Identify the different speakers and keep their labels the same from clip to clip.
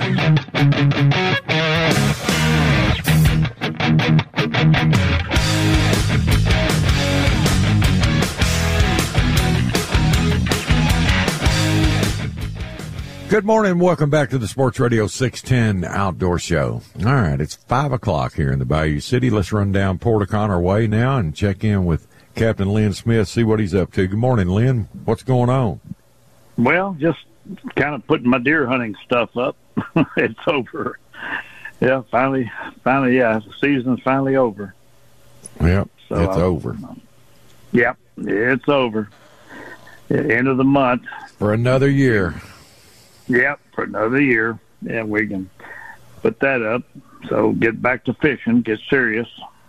Speaker 1: Good morning and welcome back to the Sports Radio 610 Outdoor Show. All right, it's 5 o'clock here in the Bayou City. Let's run down Port O'Connor Way now and check in with Captain Lynn Smith, see what he's up to. Good morning, Lynn. What's going on?
Speaker 2: Well, just kind of putting my deer hunting stuff up. It's over. Yeah, finally, yeah, the season's finally over.
Speaker 1: Yep, so, it's over.
Speaker 2: Yep, it's over. End of the month.
Speaker 1: For another year.
Speaker 2: Yep, for another year, and we can put that up. So get back to fishing, get serious.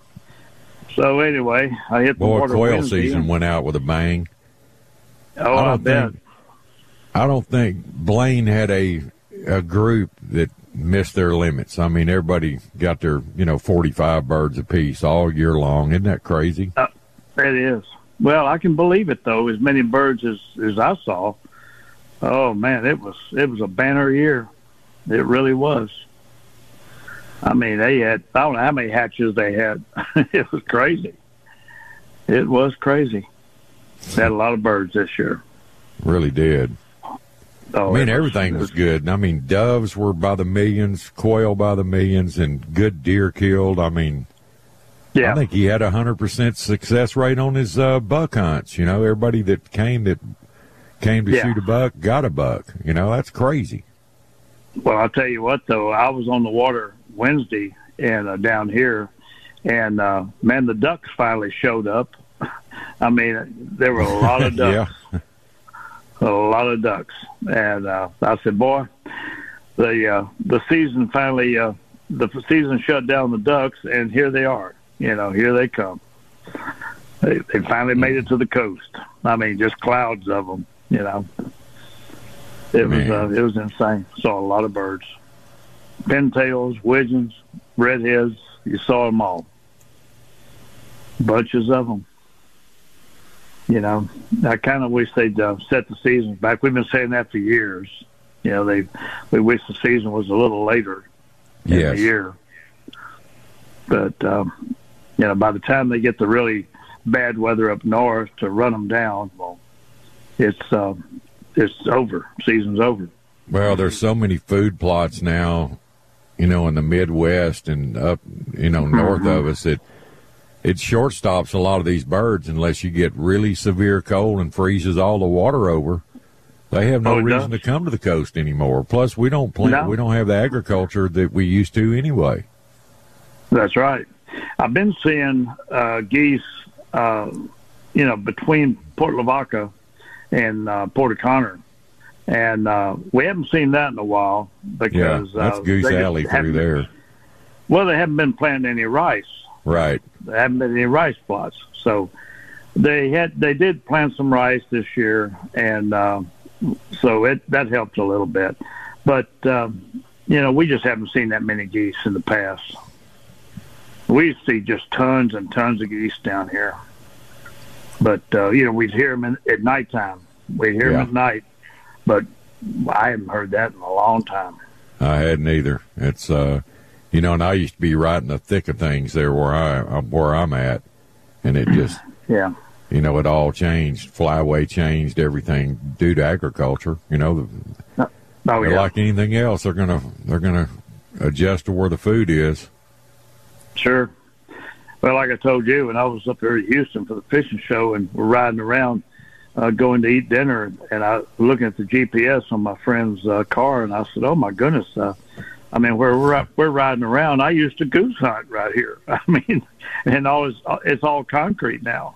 Speaker 2: So anyway, I hit the water.
Speaker 1: Quail
Speaker 2: Wednesday.
Speaker 1: Season went out with a bang.
Speaker 2: Oh, I bet.
Speaker 1: I don't think Blaine had a group that missed their limits. I mean, everybody got their 45 birds apiece all year long. Isn't that crazy?
Speaker 2: It is. Well, I can believe it though. As many birds as I saw. Oh man, it was a banner year. It really was. I mean, they had, I don't know how many hatches they had. It was crazy. It was crazy. They had a lot of birds this year.
Speaker 1: Really did.
Speaker 2: Oh,
Speaker 1: I mean, everything was good. I mean, doves were by the millions, quail by the millions, and good deer killed. I mean, yeah. I think he had 100% success rate on his buck hunts. Everybody that came to shoot a buck got a buck. That's crazy.
Speaker 2: Well, I'll tell you what, though. I was on the water Wednesday and down here, and, man, the ducks finally showed up. I mean, there were a lot of ducks.
Speaker 1: Yeah.
Speaker 2: A lot of ducks. And I said, boy, the season finally, the season shut down the ducks, and here they are. Here they come. They finally made it to the coast. I mean, just clouds of them. It was insane. Saw a lot of birds, pintails, widgeons, redheads. You saw them all, bunches of them. I kind of wish they'd set the season back. We've been saying that for years. We wish the season was a little later in the year. But by the time they get the really bad weather up north to run them down, well, it's over. Season's over.
Speaker 1: Well, there's so many food plots now, in the Midwest and up, north of us that it short-stops a lot of these birds unless you get really severe cold and freezes all the water over. They have no reason to come to the coast anymore. Plus, we don't plant. We don't have the agriculture that we used to anyway. That's
Speaker 2: right. I've been seeing geese, between Port Lavaca and Port O'Connor, and we haven't seen that in a while because
Speaker 1: that's Goose Alley through there.
Speaker 2: Well, they haven't been planting any rice.
Speaker 1: Right.
Speaker 2: There haven't been any rice plots, so they did plant some rice this year, and so that helped a little bit. But we just haven't seen that many geese in the past. We used to see just tons and tons of geese down here. But, we'd hear them at nighttime. We'd hear them at night. But I haven't heard that in a long time.
Speaker 1: I hadn't either. It's, and I used to be right in the thick of things there where I'm at. And it just, it all changed. Flyway changed everything due to agriculture. Like anything else, they're gonna adjust to where the food is.
Speaker 2: Sure. Well, like I told you, when I was up there in Houston for the fishing show and we're riding around going to eat dinner, and I was looking at the GPS on my friend's car, and I said, oh, my goodness, where we're riding around, I used to goose hunt right here. I mean, and it's all concrete now,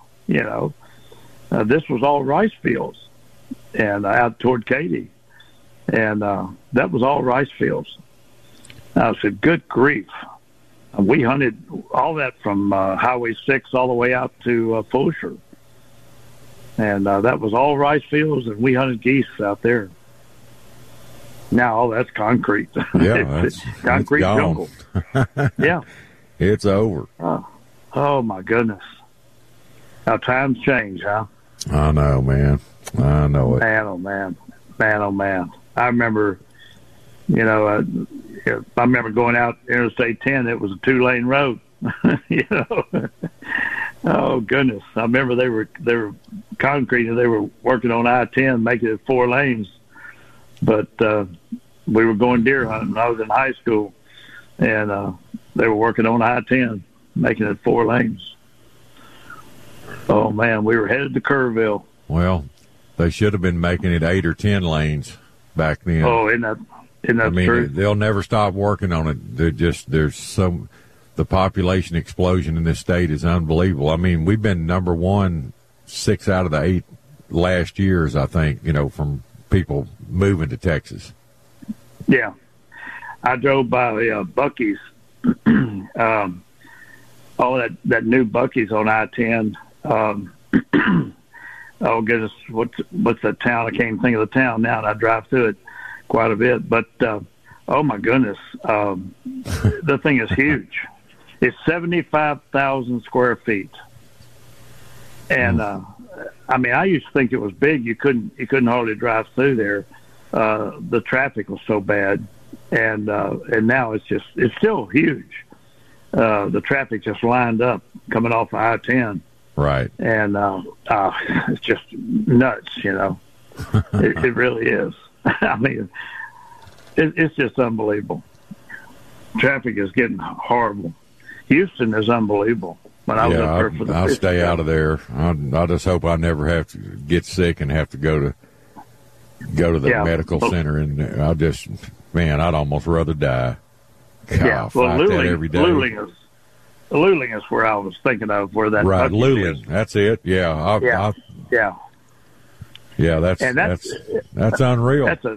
Speaker 2: This was all rice fields and out toward Katy, and that was all rice fields. I said, good grief. We hunted all that from Highway 6 all the way out to Fulshear. And that was all rice fields, and we hunted geese out there. Now all that's concrete.
Speaker 1: Yeah,
Speaker 2: it's concrete jungle. Yeah.
Speaker 1: It's over.
Speaker 2: Oh, my goodness. How times change, huh?
Speaker 1: I know, man. I know it.
Speaker 2: Man, oh, man. Man, oh, man. I remember, I remember going out Interstate 10. It was a 2-lane road. You know. Oh goodness! I remember they were concreting. They were working on I-10, making it 4 lanes. But we were going deer hunting. I was in high school, and they were working on I-10, making it 4 lanes. Oh man, we were headed to Kerrville.
Speaker 1: Well, they should have been making it 8 or 10 lanes back then.
Speaker 2: Oh, isn't that
Speaker 1: I mean,
Speaker 2: true?
Speaker 1: they'll never stop working on it. The population explosion in this state is unbelievable. I mean, we've been number 1 6 out of the 8 last years, I think, you know, from people moving to Texas.
Speaker 2: Yeah. I drove by Buc-ee's. All that new Buc-ee's on I-10. Oh goodness, what's that town? I can't even think of the town now, and I drive through it quite a bit. But oh my goodness, the thing is huge. It's 75,000 square feet, and I mean, I used to think it was big. You couldn't hardly drive through there. The traffic was so bad, and now it's still huge. The traffic just lined up coming off of I-10.
Speaker 1: Right.
Speaker 2: And it's just nuts, you know. It really is. I mean, it's just unbelievable. Traffic is getting horrible. Houston is unbelievable. When I was up there for the
Speaker 1: I'll stay out of there. I just hope I never have to get sick and have to go to the medical center. And I'd almost rather die. God,
Speaker 2: yeah, well,
Speaker 1: fight that every day.
Speaker 2: Luling is where I was thinking of, where that
Speaker 1: right,
Speaker 2: Luling.
Speaker 1: That's it. Yeah, yeah. That's unreal.
Speaker 2: That's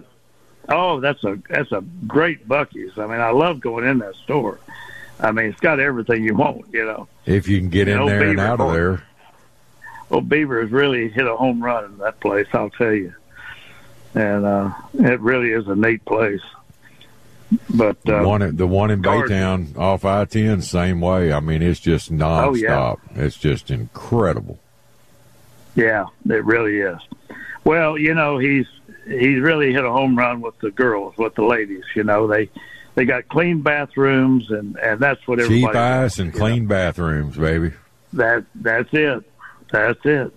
Speaker 2: a great Buc-ee's. I mean, I love going in that store. I mean, it's got everything you want, you know.
Speaker 1: If you can get in there and out of there.
Speaker 2: Old Beaver has really hit a home run in that place, I'll tell you. And it really is a neat place. But
Speaker 1: the one in Baytown off I-10, same way. I mean, it's just nonstop.
Speaker 2: Oh, yeah.
Speaker 1: It's just incredible.
Speaker 2: Yeah, it really is. Well, you know, he's really hit a home run with the girls, with the ladies. You know, they got clean bathrooms, and that's what everybody.
Speaker 1: Cheap ice and clean bathrooms, baby.
Speaker 2: That's it. That's it.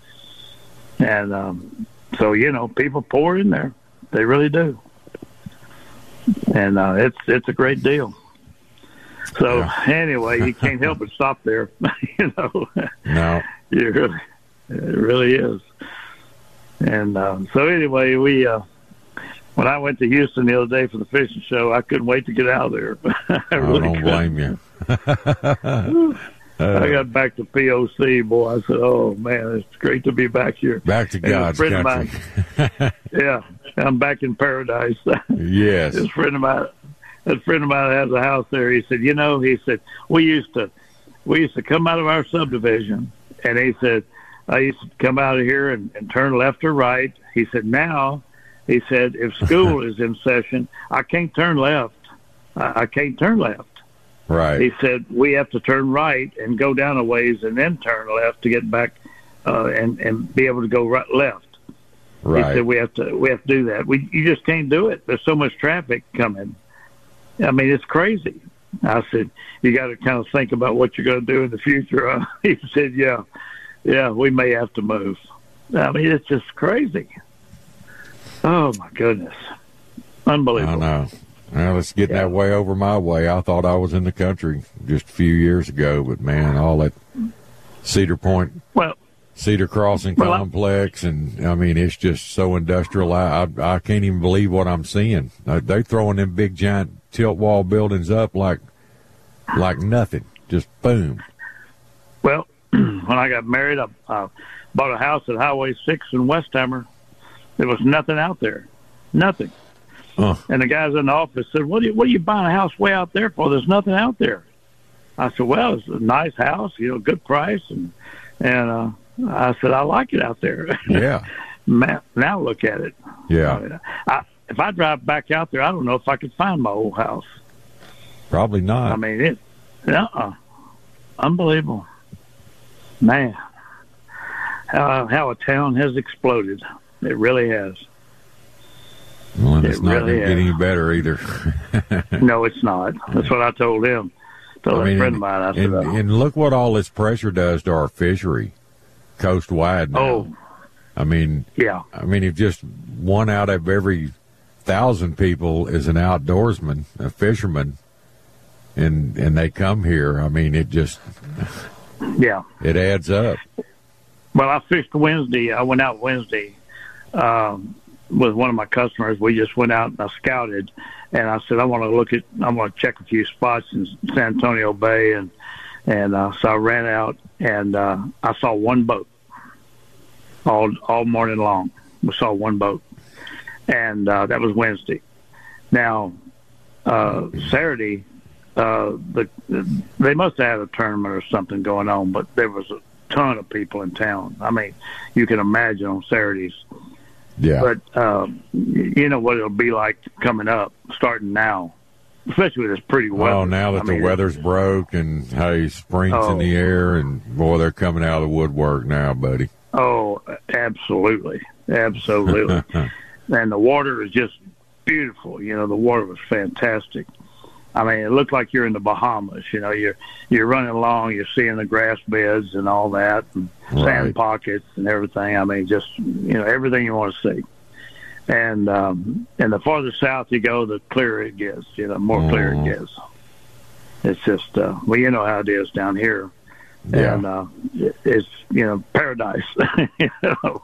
Speaker 2: And so, you know, people pour in there. They really do. And it's a great deal. So anyway, you can't help but stop there. You know,
Speaker 1: no,
Speaker 2: it really is. And so anyway, we when I went to Houston the other day for the fishing show, I couldn't wait to get out of there. I
Speaker 1: don't blame you.
Speaker 2: I got back to POC, boy. I said, "Oh man, it's great to be back here."
Speaker 1: Back to God's country.
Speaker 2: Yeah, I'm back in paradise.
Speaker 1: Yes.
Speaker 2: A friend of mine has a house there. He said, we used to come out of our subdivision, and he said, I used to come out of here and turn left or right. He said, now, he said, if school is in session, I can't turn left. I can't turn left.
Speaker 1: Right.
Speaker 2: He said, we have to turn right and go down a ways and then turn left to get back and be able to go left.
Speaker 1: Right.
Speaker 2: He said, we have to do that. You just can't do it. There's so much traffic coming. I mean, it's crazy. I said, you got to kind of think about what you're going to do in the future. He said, yeah, we may have to move. I mean, it's just crazy. Oh, my goodness. Unbelievable.
Speaker 1: I know. Well, it's getting that way over my way. I thought I was in the country just a few years ago, but, man, all that Cedar Point, Cedar Crossing complex, and, I mean, it's just so industrial. I can't even believe what I'm seeing. They're throwing them big, giant tilt wall buildings up like nothing. Just boom.
Speaker 2: Well, when I got married, I bought a house at Highway 6 in Westhammer. There was nothing out there. Nothing. And the guys in the office said, what are you buying a house way out there for? There's nothing out there. I said, well, it's a nice house, good price. And I said, I like it out there.
Speaker 1: Yeah.
Speaker 2: Now look at it.
Speaker 1: Yeah.
Speaker 2: If I drive back out there, I don't know if I could find my old house.
Speaker 1: Probably not.
Speaker 2: I mean, unbelievable. Man, how a town has exploded. It really has.
Speaker 1: Well, and it's not going to get any better either.
Speaker 2: No, it's not. That's what I told him. Told a friend of mine. I said,
Speaker 1: and look what all this pressure does to our fishery, coast wide now.
Speaker 2: Oh,
Speaker 1: I mean,
Speaker 2: yeah.
Speaker 1: I mean, if just one out of every 1,000 people is an outdoorsman, a fisherman, and they come here, I mean, it just,
Speaker 2: yeah,
Speaker 1: it adds up.
Speaker 2: Well, I fished Wednesday. I went out Wednesday with one of my customers. We just went out and I scouted, and I said I want to check a few spots in San Antonio Bay, and so I ran out and I saw one boat all morning long. We saw one boat, and that was Wednesday. Now Saturday, they must have had a tournament or something going on, but there was a ton of people in town. I mean, you can imagine on Saturdays.
Speaker 1: Yeah.
Speaker 2: But you know what it'll be like coming up, starting now, especially with this pretty weather.
Speaker 1: Oh, now that the weather's broke and hey, spring's in the air, and boy, they're coming out of the woodwork now, buddy.
Speaker 2: Oh, absolutely, absolutely. And the water is just beautiful. You know, the water was fantastic. I mean, it looked like you're in the Bahamas. You know, you're running along, you're seeing the grass beds and all that, and sand pockets and everything. I mean, just, you know, everything you want to see. And the farther south you go, the clearer it gets. You know, more clear it gets. It's just, well, you know how it is down here, and it's, you know, paradise. You know,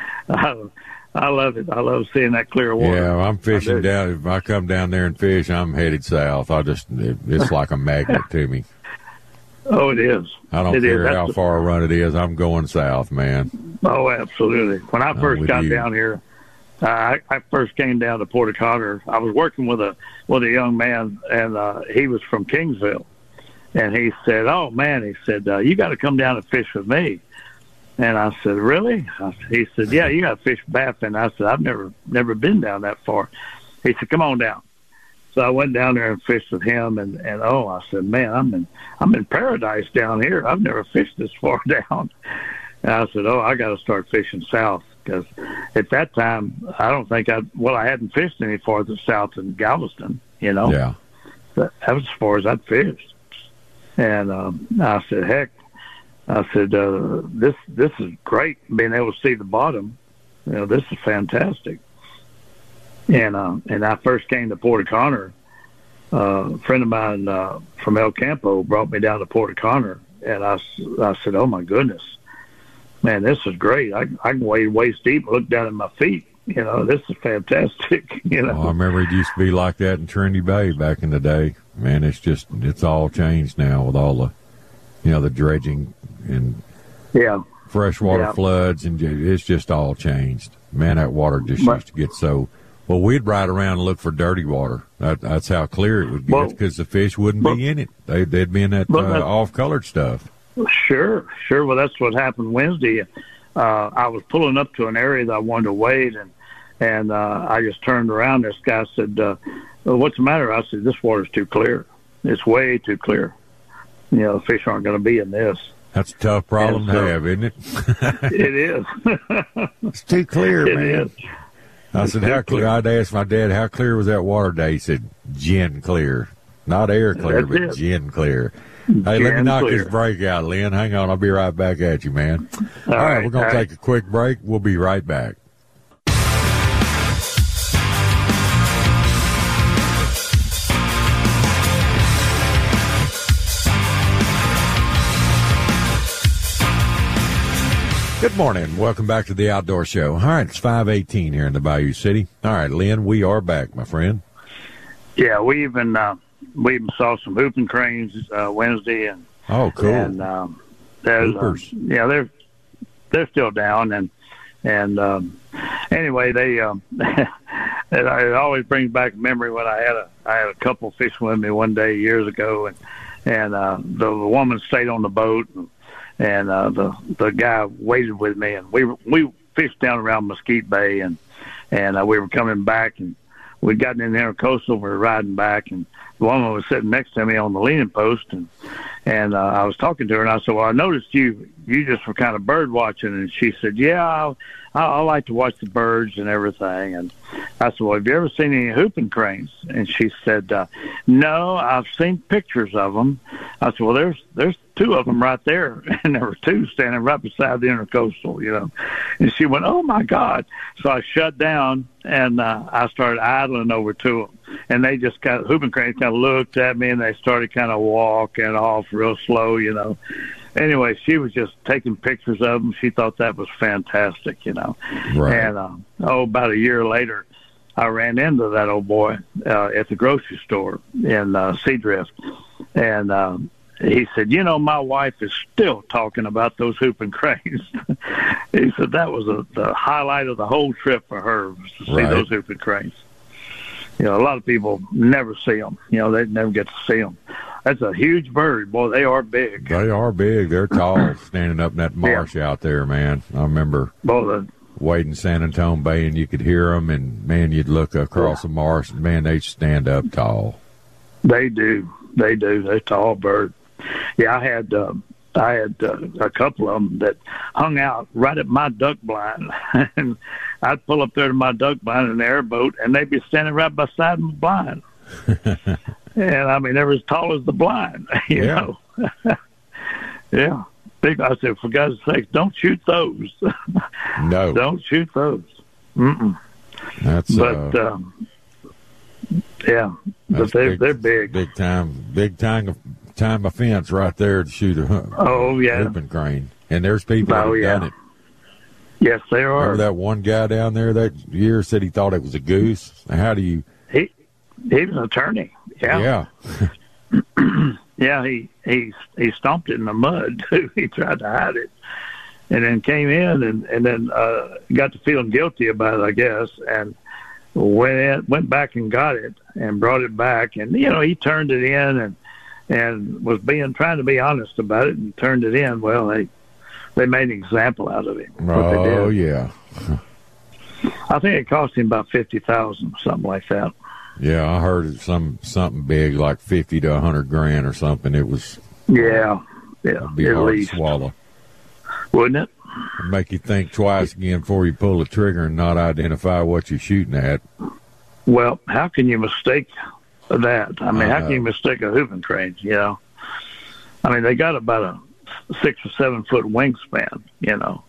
Speaker 2: I love it. I love seeing that clear water.
Speaker 1: Yeah, I'm fishing down. If I come down there and fish, I'm headed south. It's like a magnet to me.
Speaker 2: Oh, it is.
Speaker 1: I don't care how far a run it is. I'm going south, man.
Speaker 2: Oh, absolutely. When I first got down here, I first came down to Port O'Connor. I was working with a young man, and he was from Kingsville. And he said, "Oh man," he said, "You got to come down and fish with me." And I said, "Really?" He said, "Yeah, you got to fish Baffin." I said, "I've never been down that far." He said, "Come on down." So I went down there and fished with him, and I said, "Man, I'm in paradise down here. I've never fished this far down." And I said, "Oh, I got to start fishing south," because at that time I don't think I hadn't fished any farther south than Galveston. You know,
Speaker 1: yeah,
Speaker 2: that was as far as I'd fished. And I said, "Heck." I said, this is great, being able to see the bottom. You know, this is fantastic. And I first came to Port O'Connor. A friend of mine from El Campo brought me down to Port O'Connor, and I said, "Oh my goodness, man, this is great. I can wade waist deep and look down at my feet. You know, this is fantastic." You know,
Speaker 1: I remember it used to be like that in Trinity Bay back in the day. Man, it's all changed now with all the, you know, the dredging and freshwater floods, and it's just all changed. Man, that water just used to get so. Well, we'd ride around and look for dirty water. That's how clear it would get, because the fish wouldn't be in it. They'd be in that off-colored stuff.
Speaker 2: Sure. Well, that's what happened Wednesday. I was pulling up to an area that I wanted to wade, and I just turned around. This guy said, "Well, what's the matter?" I said, "This water's too clear. It's way too clear. You know, the fish aren't going to be in this."
Speaker 1: That's a tough problem to have, isn't it?
Speaker 2: It is.
Speaker 1: It's too clear, man.
Speaker 2: It is.
Speaker 1: I said, "How clear?" I'd ask my dad, "How clear was that water today?" He said, "Gin clear. Not air clear, but gin clear." Hey, let me knock this break out, Lynn. Hang on. I'll be right back at you, man. All right. We're going to take a quick break. We'll be right back. Good morning. Welcome back to the Outdoor Show. All right, it's 5:18 here in the Bayou City. All right, Lynn, we are back, my friend.
Speaker 2: Yeah, we even saw some hooping cranes Wednesday, and
Speaker 1: oh, cool.
Speaker 2: And there's they're still down, and anyway, they it always brings back a memory when I had a couple fishing with me one day years ago, and the woman stayed on the boat. And the guy waited with me, and we fished down around Mesquite Bay, and we were coming back, and we'd gotten in the Intercoastal, we were riding back, and the woman was sitting next to me on the leaning post, and I was talking to her, and I said, "Well, I noticed you just were kind of bird watching," and she said, "Yeah, I like to watch the birds and everything. And I said, well, have you ever seen any whooping cranes? And she said, no, I've seen pictures of them. I said, well, there's two of them right there. And there were two standing right beside the Intercoastal, you know. And she went, oh, my God. So I shut down, and I started idling over to them. And they just whooping cranes kind of looked at me, and they started kind of walking off real slow, you know. Anyway, she was just taking pictures of them. She thought that was fantastic, you know.
Speaker 1: Right.
Speaker 2: And, about a year later, I ran into that old boy at the grocery store in Seadrift. And he said, you know, my wife is still talking about those whooping cranes. He said that was the highlight of the whole trip for her, was to see those whooping cranes. You know, a lot of people never see them. You know, they never get to see them. That's a huge bird. Boy, they are big.
Speaker 1: They are big. They're tall, standing up in that marsh out there, man. I remember wading San Antonio Bay, and you could hear them, and, man, you'd look across the marsh, and, man, they stand up tall.
Speaker 2: They do. They do. They're tall birds. Yeah, I had a couple of them that hung out right at my duck blind. And I'd pull up there to my duck blind in an airboat, and they'd be standing right beside my blind. And, I mean, they were as tall as the blind, you know. Yeah. I said, for God's sake, don't shoot those.
Speaker 1: No.
Speaker 2: Don't shoot those. Mm-mm.
Speaker 1: That's,
Speaker 2: yeah. But they're big.
Speaker 1: Big time offense right there to shoot a whooping crane. And there's people that have done it.
Speaker 2: Yes, there are.
Speaker 1: Remember that one guy down there that year said he thought it was a goose? How do you...
Speaker 2: He was an attorney. Yeah. Yeah, he stomped it in the mud, too. He tried to hide it. And then came in and then got to feeling guilty about it, I guess, and went back and got it and brought it back. And, you know, he turned it in and was trying to be honest about it and turned it in. Well, they made an example out of him.
Speaker 1: Oh, yeah.
Speaker 2: I think it cost him about $50,000, something like that.
Speaker 1: Yeah, I heard something big like 50 to 100 grand or something. It was it'd be hard to swallow,
Speaker 2: wouldn't it?
Speaker 1: It'd make you think twice again before you pull the trigger and not identify what you're shooting at.
Speaker 2: Well, how can you mistake that? I mean, how can you mistake a whooping crane? You know, I mean, they got about a 6 or 7 foot wingspan. You know,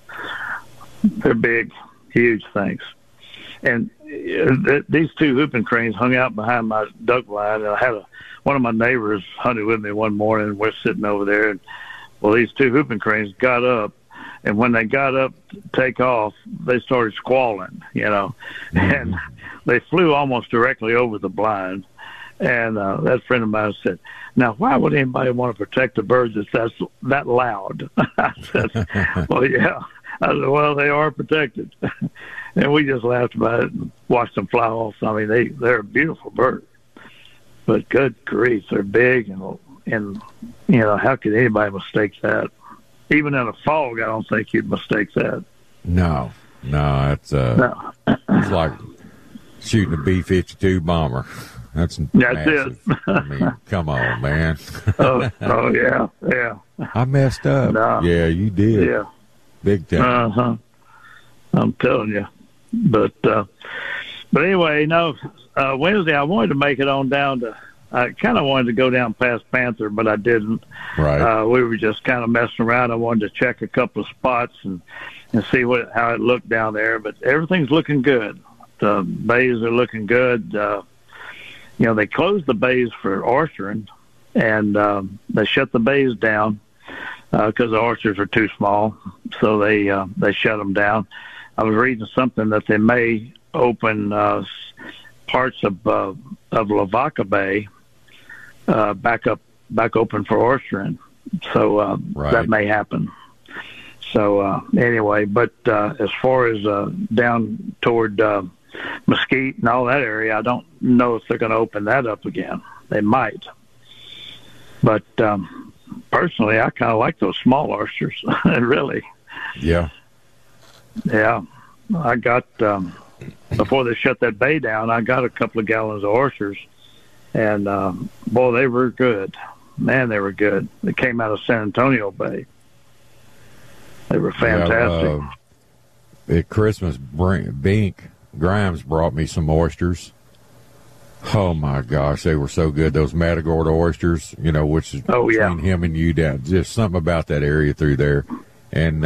Speaker 2: they're big, huge things. And these two whooping cranes hung out behind my duck blind. And I had one of my neighbors hunted with me one morning, and we're sitting over there. And, well, these two whooping cranes got up, and when they got up to take off, they started squalling, you know. And they flew almost directly over the blind. And that friend of mine said, now, why would anybody want to protect the birds that's that loud? I said, well, yeah. I said, well, they are protected. And we just laughed about it and watched them fly off. I mean, they're a beautiful bird. But good grief, they're big, and you know, how could anybody mistake that? Even in a fog, I don't think you'd mistake that.
Speaker 1: No, it's it's like shooting a B-52 bomber. That's massive.
Speaker 2: It.
Speaker 1: I mean, come on, man.
Speaker 2: oh yeah.
Speaker 1: I messed up.
Speaker 2: No.
Speaker 1: Yeah, you did.
Speaker 2: Yeah.
Speaker 1: Big time.
Speaker 2: Uh-huh. I'm telling you. But anyway, Wednesday I wanted to make it on down to, I kind of wanted to go down past Panther, but I didn't.
Speaker 1: Right.
Speaker 2: We were just kind of messing around. I wanted to check a couple of spots and see how it looked down there. But everything's looking good. The bays are looking good. You know, they closed the bays for oystering, and they shut the bays down because the oysters are too small. So they shut them down. I was reading something that they may open parts of Lavaca Bay back open for oystering. So that may happen. So anyway, but as far as down toward Mesquite and all that area, I don't know if they're going to open that up again. They might. But personally, I kind of like those small oysters, really.
Speaker 1: Yeah.
Speaker 2: Yeah. I got, before they shut that bay down, I got a couple of gallons of oysters. And, boy, they were good. Man, they were good. They came out of San Antonio Bay. They were fantastic.
Speaker 1: at Christmas, Bink Grimes brought me some oysters. Oh my gosh, they were so good. Those Matagorda oysters, which is between him and you down. Just something about that area through there. And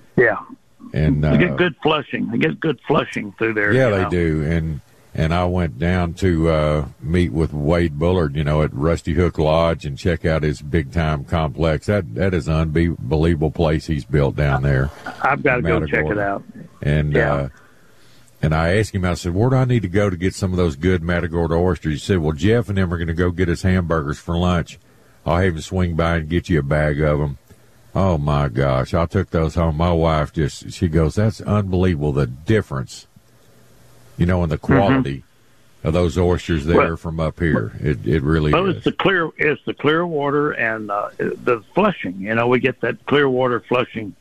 Speaker 1: and
Speaker 2: they get good flushing. They get good flushing through there.
Speaker 1: Yeah, they do. And I went down to meet with Wade Bullard, at Rusty Hook Lodge and check out his big time complex. That is an unbelievable place he's built down there.
Speaker 2: I've got to go check it out.
Speaker 1: And and I asked him, I said, where do I need to go to get some of those good Matagorda oysters? He said, well, Jeff and them are going to go get us hamburgers for lunch. I'll have him swing by and get you a bag of them. Oh, my gosh. I took those home. My wife she goes, that's unbelievable, the difference, in the quality of those oysters there from up here. It really is.
Speaker 2: Well, it's the clear water and the flushing. We get that clear water flushing,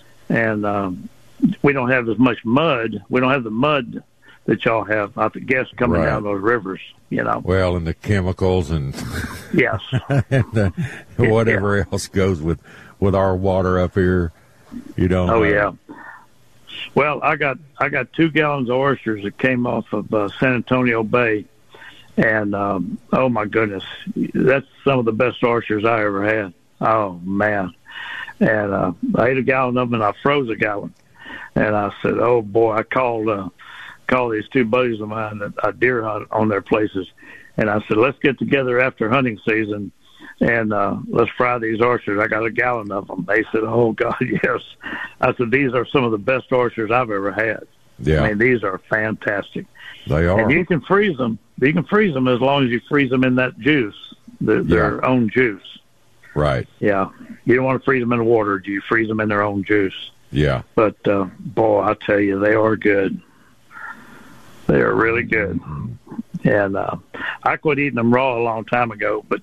Speaker 2: and we don't have as much mud. We don't have the mud that y'all have, I guess, coming down those rivers,
Speaker 1: Well, and the chemicals and
Speaker 2: yes,
Speaker 1: and whatever else goes with our water up here,
Speaker 2: Oh yeah. Well, I got 2 gallons of oysters that came off of San Antonio Bay, and oh my goodness, that's some of the best oysters I ever had. Oh man! And I ate a gallon of them, and I froze a gallon. And I said, oh boy, I called these 2 buddies of mine that I deer hunt on their places, and I said, let's get together after hunting season. And let's fry these oysters. I got a gallon of them. They said, oh, God, yes. I said, these are some of the best oysters I've ever had.
Speaker 1: Yeah.
Speaker 2: I mean, these are fantastic.
Speaker 1: They are.
Speaker 2: And you can freeze them. You can freeze them as long as you freeze them in that juice, their own juice.
Speaker 1: Right.
Speaker 2: Yeah. You don't want to freeze them in the water. You freeze them in their own juice.
Speaker 1: Yeah.
Speaker 2: But, boy, I tell you, they are good. They are really good. And I quit eating them raw a long time ago, but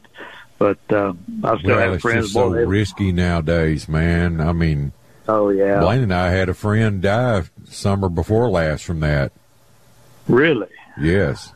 Speaker 2: I still have friends.
Speaker 1: It's just so risky nowadays, man. I mean,
Speaker 2: oh yeah.
Speaker 1: Blaine and I had a friend die summer before last from that.
Speaker 2: Really?
Speaker 1: Yes.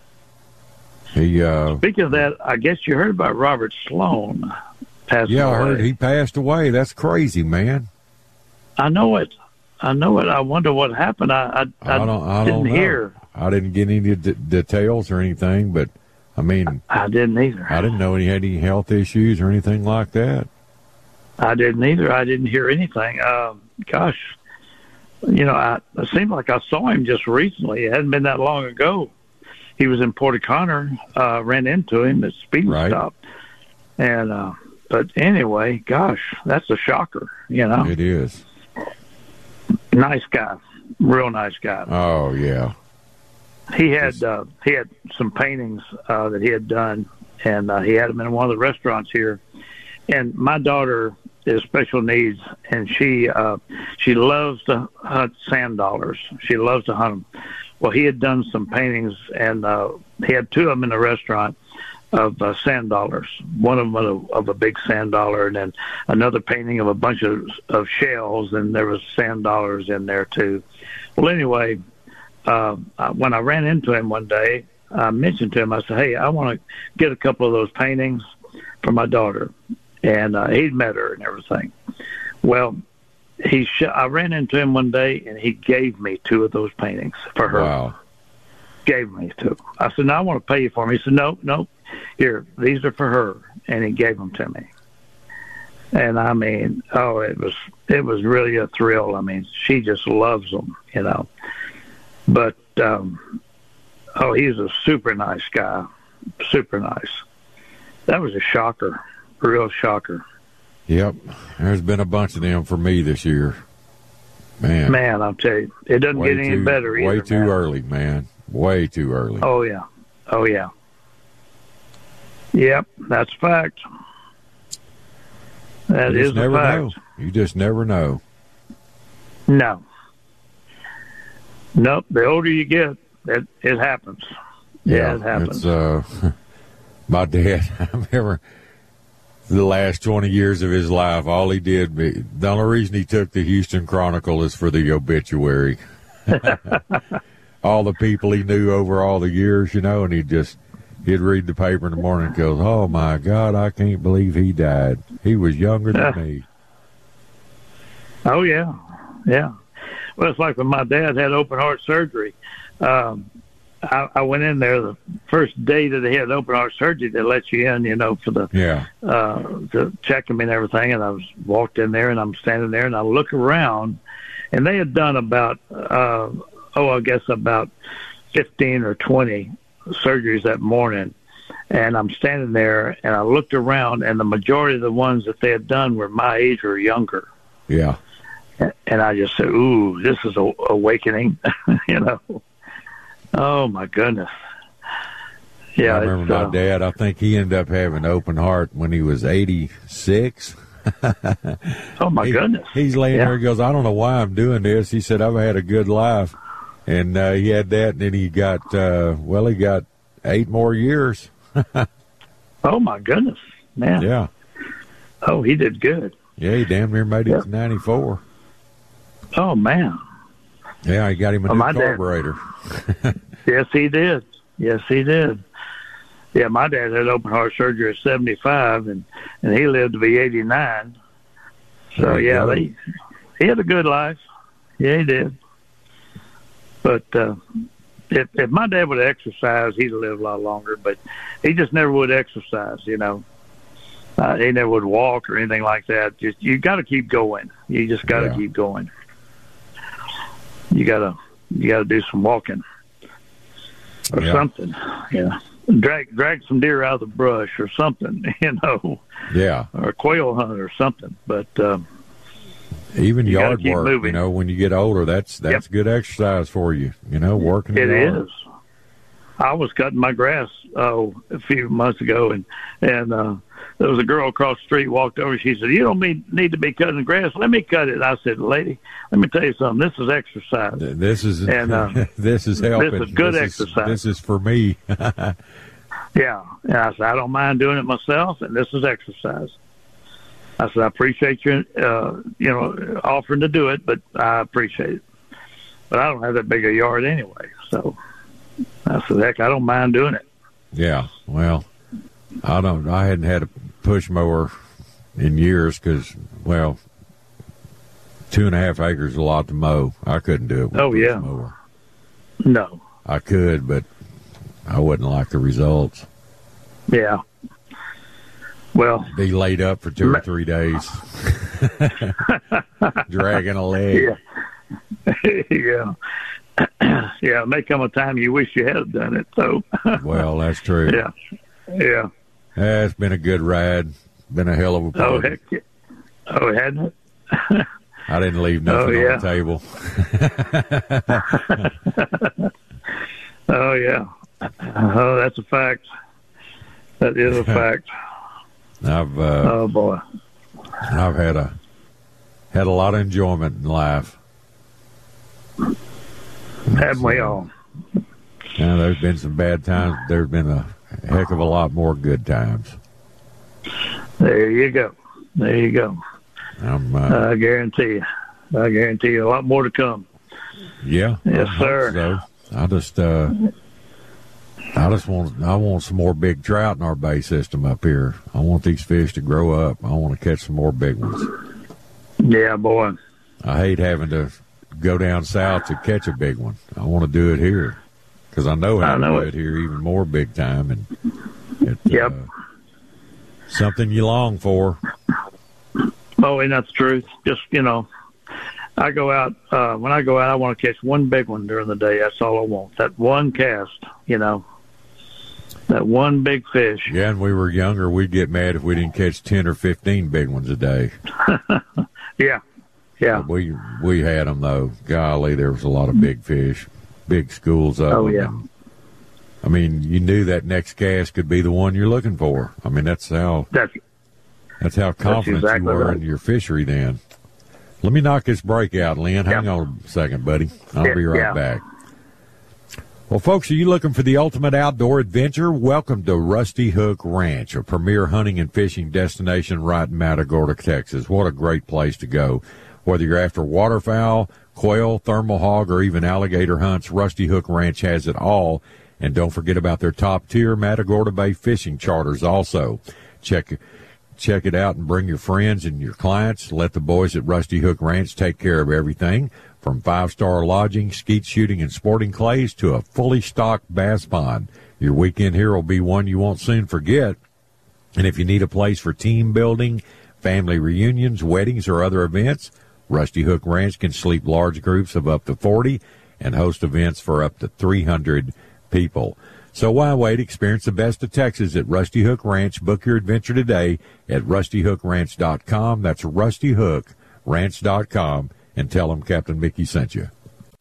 Speaker 1: He.
Speaker 2: Speaking of that, I guess you heard about Robert Sloan passing away.
Speaker 1: I heard he passed away. That's crazy, man.
Speaker 2: I know it. I wonder what happened. I didn't hear.
Speaker 1: I didn't get any details or anything, but. I mean,
Speaker 2: I didn't either.
Speaker 1: I didn't know he had any health issues or anything like that.
Speaker 2: I didn't either. I didn't hear anything. Gosh, it seemed like I saw him just recently. It hadn't been that long ago. He was in Port O'Connor, ran into him at speed stop. And, but anyway, gosh, that's a shocker,
Speaker 1: It is.
Speaker 2: Nice guy. Real nice guy.
Speaker 1: Oh, yeah.
Speaker 2: He had some paintings that he had done, and he had them in one of the restaurants here. And my daughter is special needs, and she loves to hunt sand dollars. She loves to hunt them. Well, he had done some paintings, and he had 2 of them in the restaurant of sand dollars. One of them of a big sand dollar, and then another painting of a bunch of shells, and there was sand dollars in there too. Well, anyway. When I ran into him one day, I mentioned to him, I said, hey, I want to get a couple of those paintings for my daughter. And he'd met her and everything. Well, I ran into him one day, and he gave me 2 of those paintings for her.
Speaker 1: Wow.
Speaker 2: Gave me 2. I said, no, I want to pay you for them. He said, no, here, these are for her. And he gave them to me. And I mean, it was really a thrill. I mean, she just loves them, But, he's a super nice guy. Super nice. That was a shocker. A real shocker.
Speaker 1: Yep. There's been a bunch of them for me this year. Man,
Speaker 2: I'll tell you. It doesn't get any better either.
Speaker 1: Way too early, man. Way too early.
Speaker 2: Oh, yeah. Yep, that's a fact. That is a fact.
Speaker 1: You just never know.
Speaker 2: No. Nope. The older you get, it happens. Yeah, it happens.
Speaker 1: My dad, I remember the last 20 years of his life, all he did, the only reason he took the Houston Chronicle is for the obituary. All the people he knew over all the years, and he'd read the paper in the morning and goes, oh, my God, I can't believe he died. He was younger than me.
Speaker 2: Oh, yeah. Yeah. Well, it's like when my dad had open heart surgery. I went in there the first day that they had open heart surgery. They let you in, for the to check him and everything. And I walked in there, and I'm standing there, and I look around, and they had done about I guess about 15 or 20 surgeries that morning. And I'm standing there, and I looked around, and the majority of the ones that they had done were my age or younger.
Speaker 1: Yeah.
Speaker 2: And I just said, "Ooh, this is a awakening," Oh my goodness! Yeah,
Speaker 1: I remember my dad. I think he ended up having open heart when he was 86.
Speaker 2: Oh my goodness!
Speaker 1: He's laying there. He goes, "I don't know why I'm doing this." He said, "I've had a good life," and he had that, and then he got he got 8 more years.
Speaker 2: Oh my goodness, man!
Speaker 1: Yeah.
Speaker 2: Oh, he did good.
Speaker 1: Yeah, he damn near made it to 94.
Speaker 2: Oh man!
Speaker 1: Yeah, he got him a new carburetor.
Speaker 2: Yes, he did. Yes, he did. Yeah, my dad had open heart surgery at 75, and he lived to be 89. So yeah, he had a good life. Yeah, he did. But if my dad would have exercised, he'd have lived a lot longer. But he just never would exercise. He never would walk or anything like that. Just you got to keep going. You just got to keep going. You gotta do some walking or something. Yeah, drag some deer out of the brush or something.
Speaker 1: Yeah,
Speaker 2: or a quail hunt or something. But
Speaker 1: even yard work.
Speaker 2: Moving.
Speaker 1: When you get older, that's good exercise for you. Working.
Speaker 2: It is. I was cutting my grass a few months ago, and there was a girl across the street walked over. She said, "You don't need to be cutting the grass. Let me cut it." I said, "Lady, let me tell you something. This is exercise.
Speaker 1: This is this is helping.
Speaker 2: This is good exercise.
Speaker 1: This is for me."
Speaker 2: Yeah, and I said, "I don't mind doing it myself, and this is exercise." I said, "I appreciate you, offering to do it, but I appreciate it. But I don't have that big a yard anyway, so." I said, "Heck, I don't mind doing it."
Speaker 1: Yeah, well, I hadn't had a push mower in years because, 2.5 acres is a lot to mow. I couldn't do it with a push mower.
Speaker 2: No.
Speaker 1: I could, but I wouldn't like the results.
Speaker 2: Yeah. Well,
Speaker 1: be laid up for 2 or 3 days, dragging a leg.
Speaker 2: Yeah. Yeah, it may come a time you wish you had done it. So.
Speaker 1: Well, that's true.
Speaker 2: Yeah.
Speaker 1: It's been a good ride. Been a hell of a party.
Speaker 2: Oh, heck yeah. Oh, hadn't it?
Speaker 1: I didn't leave nothing on the table.
Speaker 2: Oh, yeah. Oh, that's a fact. That is a fact. Oh, boy.
Speaker 1: I've had a lot of enjoyment in life.
Speaker 2: Haven't we all?
Speaker 1: Yeah, there's been some bad times. There's been a heck of a lot more good times.
Speaker 2: There you go. I guarantee you a lot more to come.
Speaker 1: Yeah.
Speaker 2: Yes, sir.
Speaker 1: So. I want some more big trout in our bay system up here. I want these fish to grow up. I want to catch some more big ones.
Speaker 2: Yeah, boy.
Speaker 1: I hate having to go down south to catch a big one. I want to do it here because I know how to do it here even more big time. And it's something you long for.
Speaker 2: Oh, and that's the truth. Just, I go out, when I go out, I want to catch one big one during the day. That's all I want. That one cast, that one big fish.
Speaker 1: Yeah, and we were younger, we'd get mad if we didn't catch 10 or 15 big ones a day.
Speaker 2: Yeah.
Speaker 1: But we had them, though. Golly, there was a lot of big fish, big schools of them.
Speaker 2: Oh, yeah.
Speaker 1: And, I mean, you knew that next cast could be the one you're looking for. I mean, that's how confident you were in your fishery then. Let me knock this break out, Lynn. Hang on a second, buddy. I'll be right back. Well, folks, are you looking for the ultimate outdoor adventure? Welcome to Rusty Hook Ranch, a premier hunting and fishing destination right in Matagorda, Texas. What a great place to go. Whether you're after waterfowl, quail, thermal hog, or even alligator hunts, Rusty Hook Ranch has it all. And don't forget about their top-tier Matagorda Bay fishing charters also. Check check it out and bring your friends and your clients. Let the boys at Rusty Hook Ranch take care of everything, from 5-star lodging, skeet shooting, and sporting clays to a fully stocked bass pond. Your weekend here will be one you won't soon forget. And if you need a place for team building, family reunions, weddings, or other events, Rusty Hook Ranch can sleep large groups of up to 40 and host events for up to 300 people. So why wait? Experience the best of Texas at Rusty Hook Ranch. Book your adventure today at rustyhookranch.com. That's rustyhookranch.com, and tell them Captain Mickey sent you.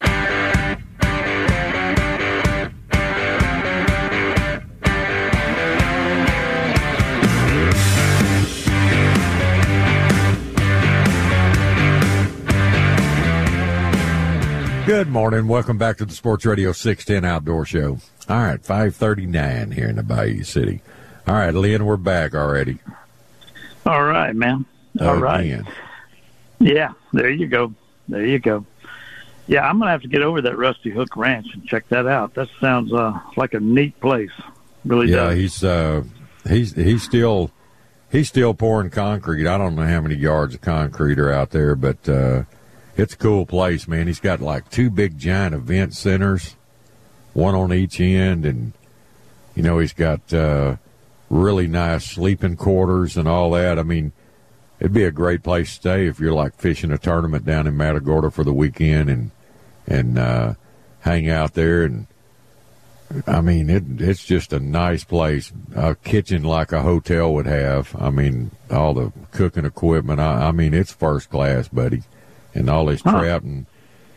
Speaker 1: Good morning. Welcome back to the Sports Radio 610 Outdoor Show. All right, 5:39 here in the Bayou City. All right, Lynn, we're back already.
Speaker 2: All right, man. All right. Yeah, there you go. There you go. Yeah, I'm going to have to get over that Rusty Hook Ranch and check that out. That sounds like a neat place. Really does.
Speaker 1: Yeah, he's still pouring concrete. I don't know how many yards of concrete are out there, but it's a cool place, man. He's got like 2 big giant event centers, one on each end, and he's got really nice sleeping quarters and all that. I mean, it'd be a great place to stay if you're like fishing a tournament down in Matagorda for the weekend and hang out there. And I mean, it's just a nice place. A kitchen like a hotel would have. I mean, all the cooking equipment. I mean, it's first class, buddy. And all his trap and,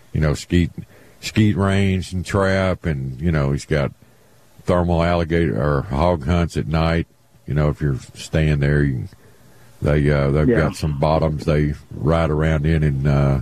Speaker 1: skeet range and trap. And, he's got thermal alligator or hog hunts at night. If you're staying there, they've got some bottoms they ride around in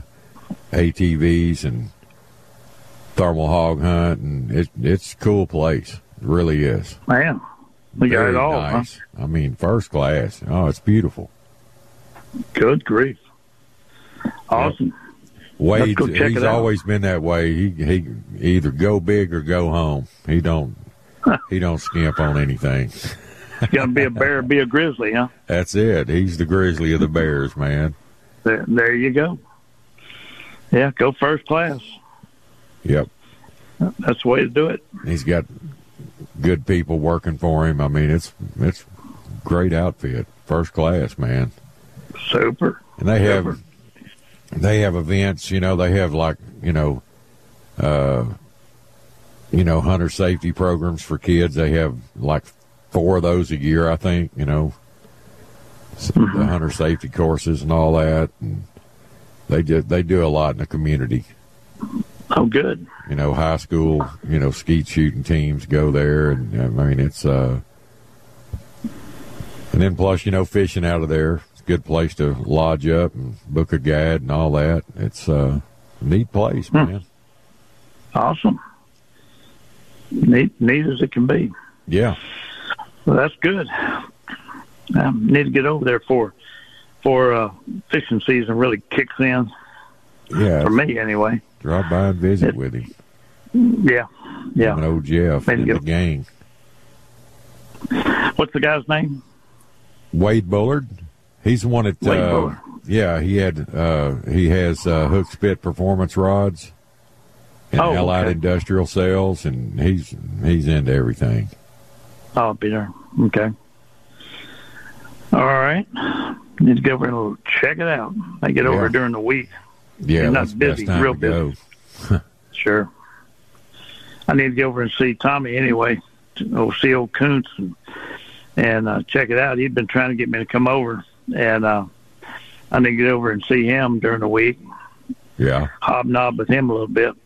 Speaker 1: ATVs and thermal hog hunt. And it's a cool place. It really is.
Speaker 2: Man, we got it all.
Speaker 1: Nice.
Speaker 2: Huh?
Speaker 1: I mean, first class. Oh, it's beautiful.
Speaker 2: Good grief. Awesome.
Speaker 1: Wade, he's always been that way. He either go big or go home. He don't skimp on anything.
Speaker 2: He's gonna be a bear, be a grizzly, huh?
Speaker 1: That's it. He's the grizzly of the bears, man.
Speaker 2: There you go. Yeah, go first class.
Speaker 1: Yep.
Speaker 2: That's the way to do it.
Speaker 1: He's got good people working for him. I mean, it's great outfit, first class, man.
Speaker 2: Super.
Speaker 1: And they have events, they have like, hunter safety programs for kids. They have like 4 of those a year, I think, the hunter safety courses and all that. And they do a lot in the community.
Speaker 2: Oh, good.
Speaker 1: High school, skeet shooting teams go there. And I mean, it's, and then plus, fishing out of there. Good place to lodge up and book a guide and all that. It's a neat place, man.
Speaker 2: Awesome. Neat as it can be.
Speaker 1: Yeah.
Speaker 2: Well, that's good. I need to get over there for fishing season really kicks in.
Speaker 1: Yeah.
Speaker 2: For me, anyway.
Speaker 1: Drop by and visit with him.
Speaker 2: Yeah.
Speaker 1: And old Jeff and the gang.
Speaker 2: What's the guy's name?
Speaker 1: Wade Bullard. He's the one that, he has Hook Spit Performance Rods and Allied Industrial Sales, and he's into everything.
Speaker 2: I'll be there. Okay. All right. Need to go over and check it out. I get over during the week.
Speaker 1: Yeah,
Speaker 2: I'm
Speaker 1: that's
Speaker 2: not busy,
Speaker 1: the best time
Speaker 2: real
Speaker 1: to
Speaker 2: busy.
Speaker 1: go.
Speaker 2: Sure. I need to go over and see Tommy anyway. See old Kuntz and check it out. He'd been trying to get me to come over. And I need to get over and see him during the week.
Speaker 1: Yeah.
Speaker 2: Hobnob with him a little bit.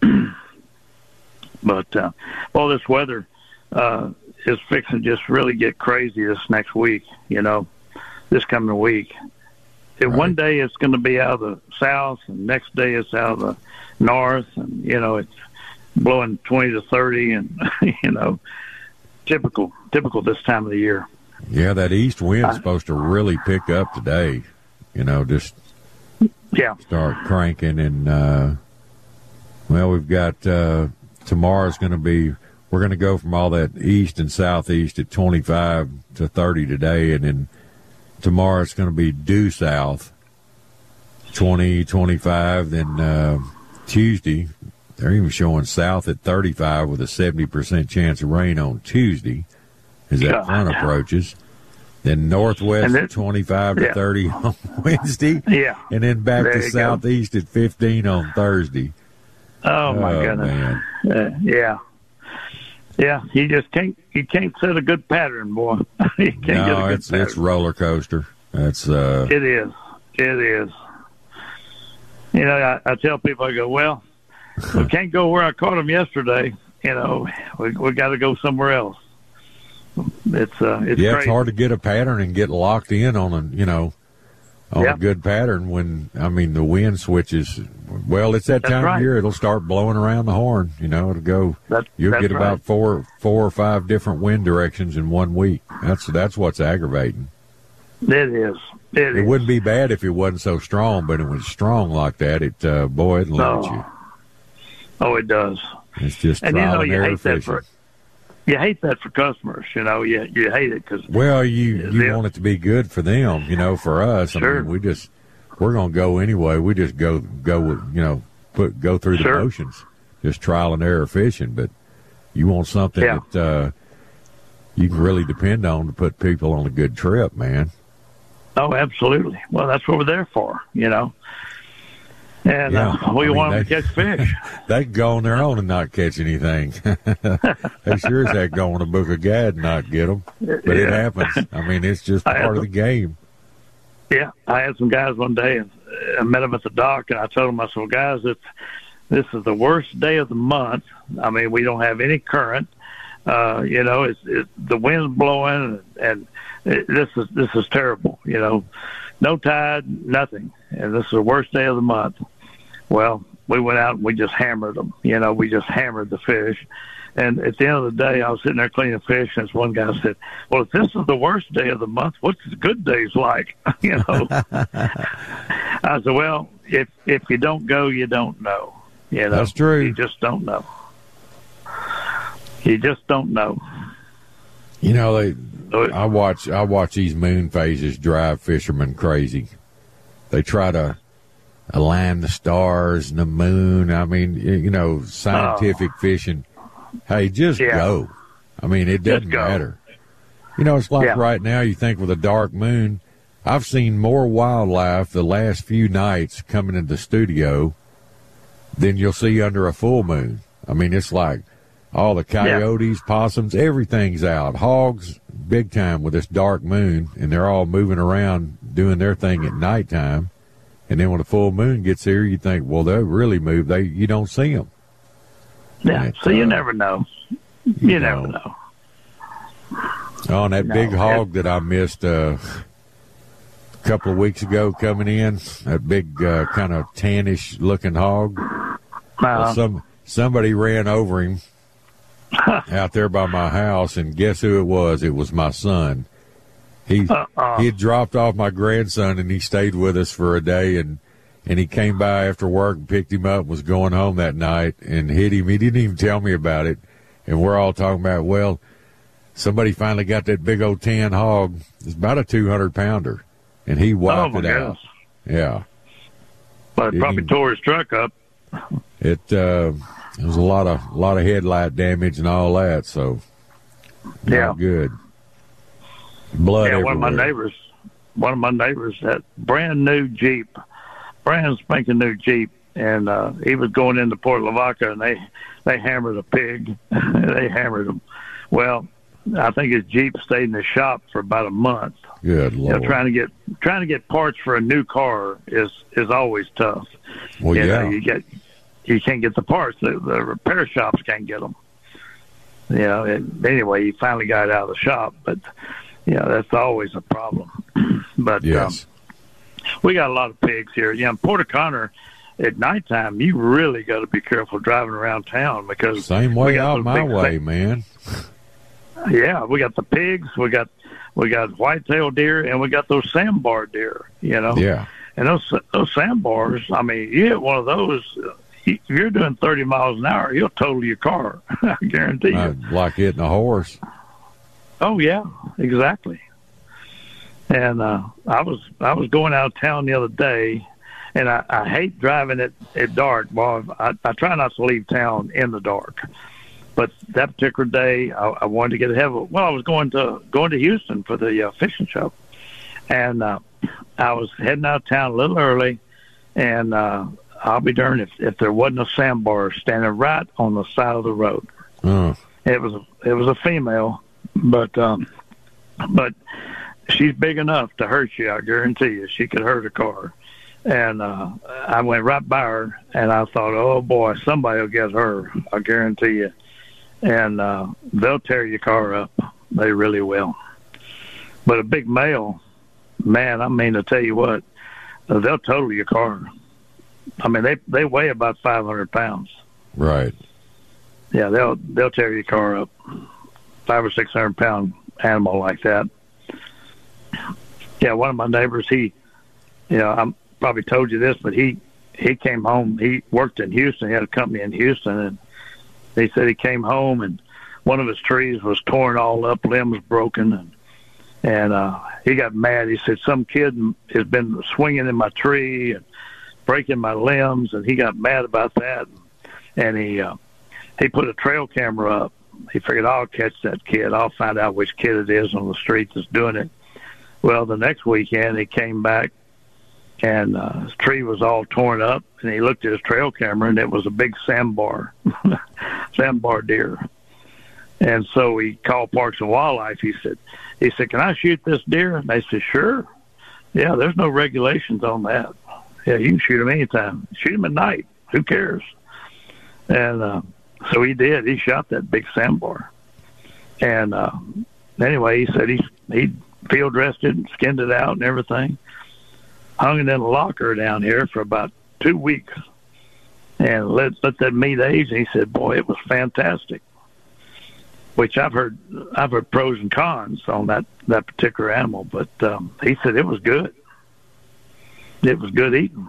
Speaker 2: But, this weather is fixing to just really get crazy this next week, this coming week. Right. One day it's going to be out of the south, and next day it's out of the north, and, it's blowing 20 to 30, and, typical this time of the year.
Speaker 1: Yeah, that east wind's supposed to really pick up today. Just start cranking. And, we've got tomorrow's going to be, we're going to go from all that east and southeast at 25 to 30 today. And then tomorrow it's going to be due south, 20, 25. Then Tuesday, they're even showing south at 35 with a 70% chance of rain on Tuesday as that front approaches. Then northwest at 25 to 30 on Wednesday.
Speaker 2: Yeah.
Speaker 1: And then back to southeast at 15 on Thursday.
Speaker 2: Oh, my goodness.
Speaker 1: Man.
Speaker 2: Yeah. Yeah, you just can't set a good pattern, boy. You can't get a good pattern.
Speaker 1: It's roller coaster. That's
Speaker 2: It is. You know, I tell people, I go, well, we can't go where I caught them yesterday. You know, we got to go somewhere else. It's crazy.
Speaker 1: It's hard to get a pattern and get locked in on a good pattern when the wind switches. Well, it's that time of year it'll start blowing around the horn. You know, it'll go. You'll get about four or five different wind directions in 1 week. That's what's aggravating.
Speaker 2: It is.
Speaker 1: It wouldn't be bad if it wasn't so strong, but it was strong like that. It limits you.
Speaker 2: Oh, it does.
Speaker 1: It's just trial and error fishing.
Speaker 2: You hate that for customers, you know. You hate it because
Speaker 1: you want it to be good for them, you know. For us,
Speaker 2: sure.
Speaker 1: I mean, we're gonna go anyway. We just go with, you know, go through the motions, just trial and error fishing. But you want something that you can really depend on to put people on a good trip, man.
Speaker 2: Oh, absolutely. Well, that's what we're there for, you know. And we want them to catch fish.
Speaker 1: They can go on their own and not catch anything. They sure as heck go on a book of guide and not get them. But it happens. I mean, it's just part of the game.
Speaker 2: Yeah. I had some guys one day, and I met them at the dock, and I told them, I said, well, guys, this is the worst day of the month. I mean, we don't have any current. You know, the wind's blowing, and this is terrible, you know. No tide, nothing. And this is the worst day of the month. Well, we went out and we just hammered them. You know, we just hammered the fish. And at the end of the day, I was sitting there cleaning fish, and this one guy said, well, if this is the worst day of the month, what's the good days like? You know. I said, well, if you don't go, you don't know. You know.
Speaker 1: That's true.
Speaker 2: You just don't know. You just don't know.
Speaker 1: You know, I watch these moon phases drive fishermen crazy. They try to align the stars and the moon. I mean, you know, scientific fishing. Hey, just go. I mean, it doesn't matter. You know, it's like right now you think with a dark moon, I've seen more wildlife the last few nights coming into the studio than you'll see under a full moon. I mean, it's like all the coyotes, possums, everything's out. Hogs, big time with this dark moon, and they're all moving around doing their thing at nighttime. And then when the full moon gets here, you think, well, they'll really move. You don't see them.
Speaker 2: Yeah, so you never know. You never know.
Speaker 1: On that big hog that I missed a couple of weeks ago coming in, that big kind of tannish looking hog. Somebody ran over him out there by my house, and guess who it was? It was my son. He had dropped off my grandson, and he stayed with us for a day, and he came by after work and picked him up and was going home that night and hit him. He didn't even tell me about it, and we're all talking about, well, somebody finally got that big old tan hog. It's about a 200-pounder, and he wiped it out. Yeah.
Speaker 2: But it probably tore his truck up.
Speaker 1: It was a lot of headlight damage and all that, so not good. Blood everywhere. One of my neighbors had brand spanking new Jeep, and he was going into Port Lavaca, and they hammered a pig. They hammered him. Well, I think his Jeep stayed in the shop for about a month. Good Lord.
Speaker 2: You know, trying to get parts for a new car is always tough.
Speaker 1: Well,
Speaker 2: you know, you can't get the parts. The repair shops can't get them. You know, anyway, he finally got out of the shop, but that's always a problem. But
Speaker 1: yes.
Speaker 2: We got a lot of pigs here. Yeah, in Port O'Connor, at nighttime, you really got to be careful driving around town because
Speaker 1: same way out my way, man.
Speaker 2: Yeah, we got the pigs, we got white-tailed deer, and we got those sandbar deer. You know. Yeah. And those sandbars, I mean, you hit one of those. If you're doing 30 miles an hour, he'll total your car. I guarantee you.
Speaker 1: Like hitting a horse.
Speaker 2: Oh yeah, exactly. And I was going out of town the other day, and I hate driving at dark. Well, I try not to leave town in the dark. But that particular day, I wanted to get ahead of it. Well, I was going to Houston for the fishing show, and I was heading out of town a little early, and I'll be darned if there wasn't a sandbar standing right on the side of the road. It was a female, but she's big enough to hurt you. I guarantee you, she could hurt a car. And I went right by her, and I thought, oh boy, somebody will get her. I guarantee you. And they'll tear your car up. They really will. But a big male, man, I mean, to tell you what, they'll total your car. I mean, they weigh about 500 pounds.
Speaker 1: Right.
Speaker 2: Yeah, they'll tear your car up. 500 or 600 pound animal like that. Yeah, one of my neighbors, I probably told you this, but he came home. He worked in Houston. He had a company in Houston, and he said he came home and one of his trees was torn all up, limbs broken, and he got mad. He said some kid has been swinging in my tree and breaking my limbs, and he got mad about that. And he put a trail camera up. He figured, I'll catch that kid. I'll find out which kid it is on the street that's doing it. Well, the next weekend he came back, and his tree was all torn up, and he looked at his trail camera, and it was a big sandbar deer. And so he called Parks and Wildlife. He said, can I shoot this deer? And they said, sure. Yeah, there's no regulations on that. Yeah, you can shoot him anytime. Shoot him at night. Who cares? And so he did. He shot that big sandbar. And anyway, he said he field dressed it and skinned it out and everything. Hung it in a locker down here for about 2 weeks. And let that meat age. And he said, boy, it was fantastic. Which I've heard pros and cons on that particular animal, but he said it was good. It was good eating.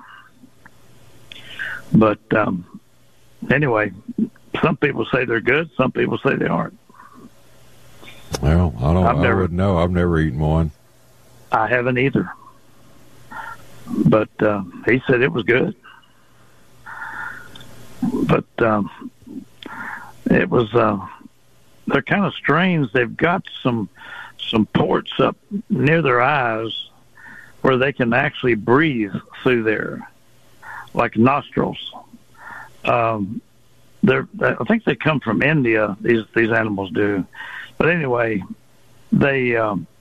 Speaker 2: But anyway, some people say they're good. Some people say they aren't.
Speaker 1: Well, I wouldn't know. I've never eaten one.
Speaker 2: I haven't either. But he said it was good. But it was. They're kind of strange. They've got some ports up near their eyes where they can actually breathe through there, like nostrils. I think they come from India. These animals do, but anyway, they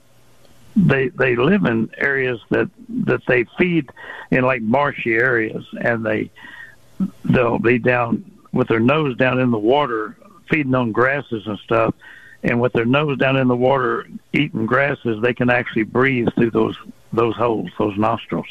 Speaker 2: live in areas that they feed in, like marshy areas, and they'll be down with their nose down in the water, feeding on grasses and stuff, and with their nose down in the water eating grasses, they can actually breathe through those holes, those nostrils.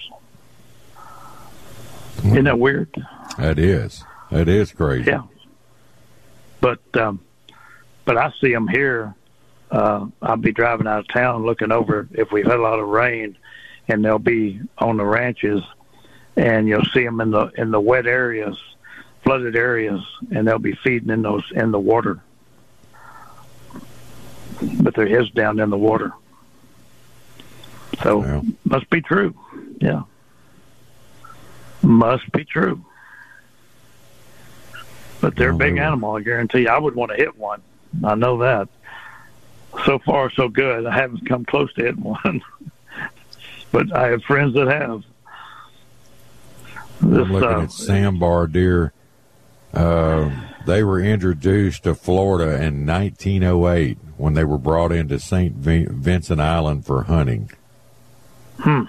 Speaker 2: Isn't that weird?
Speaker 1: That is crazy.
Speaker 2: Yeah. But I see them here. I'll be driving out of town looking over if we've had a lot of rain, and they'll be on the ranches, and you'll see them in the wet areas, flooded areas, and they'll be feeding in the water, with their heads down in the water. So must be true. Yeah, must be true. But they're a big animal, I guarantee you. I would want to hit one. I know that. So far, so good. I haven't come close to hitting one, but I have friends that have.
Speaker 1: I'm looking at sandbar deer. They were introduced to Florida in 1908 when they were brought into St. Vincent Island for hunting.
Speaker 2: Huh.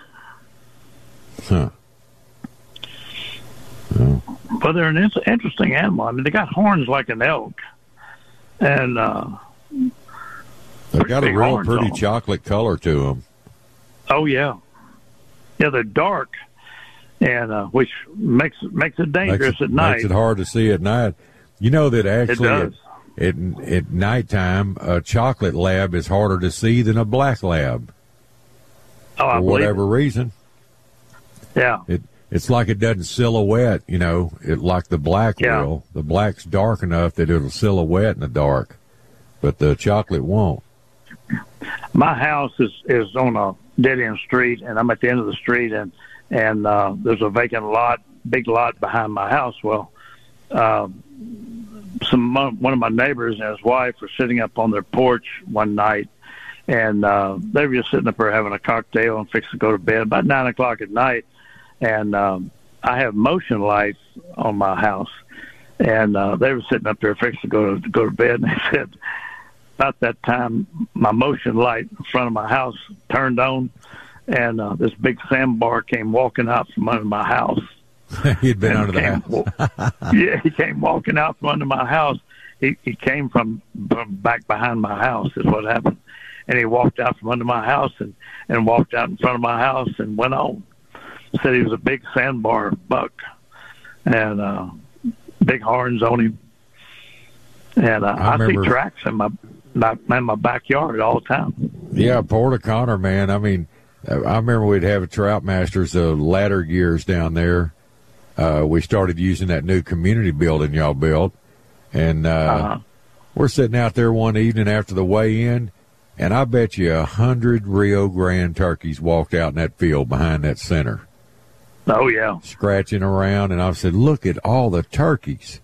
Speaker 2: Well, they're an interesting animal. I mean, they got horns like an elk, and
Speaker 1: they've got a real pretty chocolate color to them.
Speaker 2: Oh yeah, they're dark, and which makes it dangerous at night.
Speaker 1: Makes it hard to see at night. You know that actually at nighttime, a chocolate lab is harder to see than a black lab.
Speaker 2: Oh,
Speaker 1: for whatever reason.
Speaker 2: Yeah.
Speaker 1: It's like it doesn't silhouette, like the black will. The black's dark enough that it'll silhouette in the dark, but the chocolate won't.
Speaker 2: My house is on dead end street, and I'm at the end of the street, and there's a vacant lot, big lot behind my house. Well, one of my neighbors and his wife were sitting up on their porch one night, and they were just sitting up there having a cocktail and fixing to go to bed about 9 o'clock at night. And I have motion lights on my house, and they were sitting up there fixing to go to bed. And they said, about that time, my motion light in front of my house turned on, and this big sandbar came walking out from under my house.
Speaker 1: He'd been under the house.
Speaker 2: Yeah, he came walking out from under my house. He came from back behind my house is what happened. And he walked out from under my house and walked out in front of my house and went on. Said he was a big sandbar buck and big horns on him. And I see tracks in my backyard all the time.
Speaker 1: Yeah, Port O'Connor, man. I mean, I remember we'd have a Trout Masters latter years down there. We started using that new community building y'all built, and we're sitting out there one evening after the weigh-in, and I bet you 100 Rio Grande turkeys walked out in that field behind that center.
Speaker 2: Oh, yeah.
Speaker 1: Scratching around, and I said, look at all the turkeys.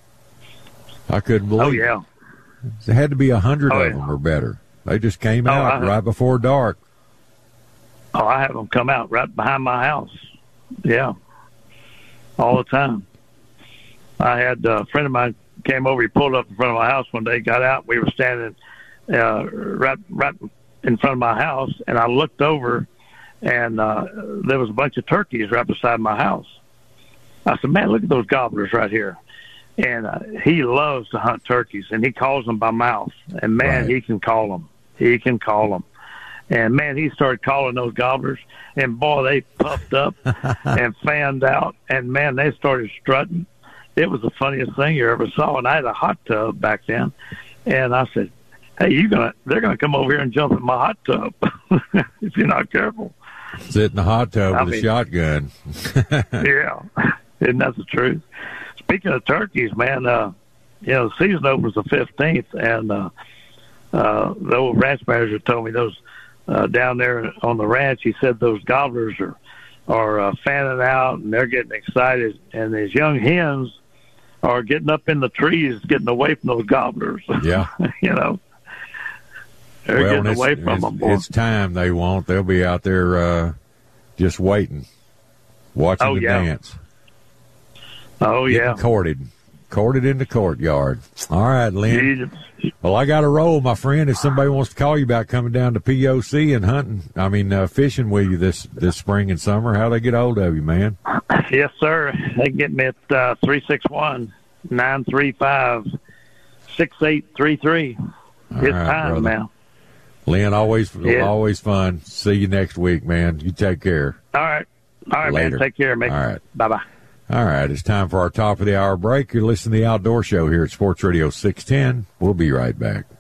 Speaker 1: I couldn't believe it.
Speaker 2: Oh, yeah.
Speaker 1: There had to be 100 of them or better. They just came out right before dark.
Speaker 2: Oh, I have them come out right behind my house. Yeah. All the time. I had a friend of mine came over. He pulled up in front of my house one day, got out. We were standing right in front of my house, and I looked over, and there was a bunch of turkeys right beside my house. I said, man, look at those gobblers right here. And he loves to hunt turkeys, and he calls them by mouth. And, man, right. He can call them. He can call them. And, man, he started calling those gobblers, and, boy, they puffed up and fanned out. And, man, they started strutting. It was the funniest thing you ever saw. And I had a hot tub back then. And I said, hey, they're going to come over here and jump in my hot tub if you're not careful.
Speaker 1: Sit in the hot tub with a shotgun.
Speaker 2: Yeah. Isn't that the truth? Speaking of turkeys, man, the season opens the 15th, and the old ranch manager told me those down there on the ranch, he said those gobblers are fanning out, and they're getting excited, and these young hens are getting up in the trees, getting away from those gobblers.
Speaker 1: Yeah.
Speaker 2: They're getting away from them. Boy.
Speaker 1: It's time they won't. They'll be out there just waiting, watching the dance.
Speaker 2: Oh, yeah.
Speaker 1: Courted in the courtyard. All right, Lynn. Well, I got to roll, my friend. If somebody wants to call you about coming down to POC and fishing with you this spring and summer, how do they get hold of you, man?
Speaker 2: Yes, sir. They can get me at 361-935-6833. It's
Speaker 1: right,
Speaker 2: time,
Speaker 1: brother.
Speaker 2: man.
Speaker 1: Lynn, always fun. See you next week, man. You take care.
Speaker 2: All right. All right,
Speaker 1: Later.
Speaker 2: man. Take care, man.
Speaker 1: All right.
Speaker 2: Bye-bye.
Speaker 1: All right, it's time for our top of the hour break. You're listening to The Outdoor Show here at Sports Radio 610. We'll be right back.